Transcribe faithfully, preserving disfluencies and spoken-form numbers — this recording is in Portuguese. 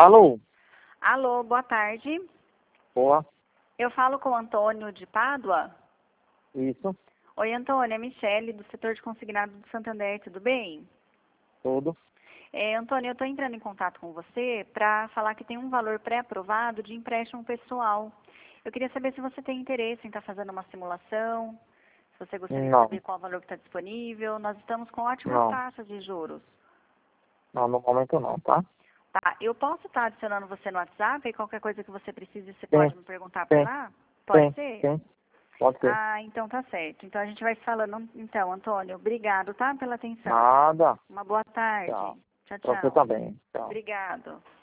Alô? Alô, boa tarde. Boa. Eu falo com o Antônio de Pádua. Isso. Oi, Antônio, é Michele, do setor de consignado do Santander, tudo bem? Tudo. É, Antônio, eu estou entrando em contato com você para falar que tem um valor pré-aprovado de empréstimo pessoal. Eu queria saber se você tem interesse em estar fazendo uma simulação, se você gostaria Não. de saber qual o valor que está disponível. Nós estamos com ótimas Não. taxas de juros. Não, no momento não, tá? Tá, eu posso estar adicionando você no WhatsApp e qualquer coisa que você precise, você Sim. pode me perguntar por Sim. lá? Pode Sim. ser? Sim. Pode ser. Ah, então tá certo. Então a gente vai se falando. Então, Antônio, obrigado, tá, pela atenção. Nada. Uma boa tarde. Tchau. Tchau, Pra você tchau. também. Tchau. Obrigado.